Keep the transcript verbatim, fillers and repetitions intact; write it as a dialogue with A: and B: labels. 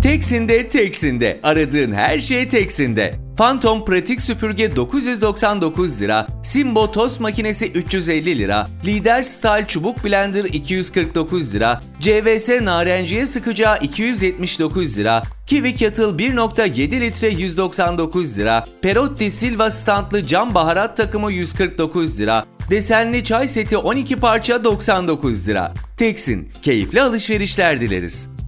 A: Teksin'de Teksin'de. Aradığın her şey Teksin'de. Phantom pratik süpürge dokuz yüz doksan dokuz lira, Simbo tost makinesi üç yüz elli lira, Lider Style çubuk blender iki yüz kırk dokuz lira, C V S narenciye sıkacağı iki yüz yetmiş dokuz lira, Kiwi Kettle bir nokta yedi litre yüz doksan dokuz lira, Perotti Silva standlı cam baharat takımı yüz kırk dokuz lira, desenli çay seti on iki parça doksan dokuz lira. Teksin, keyifli alışverişler dileriz.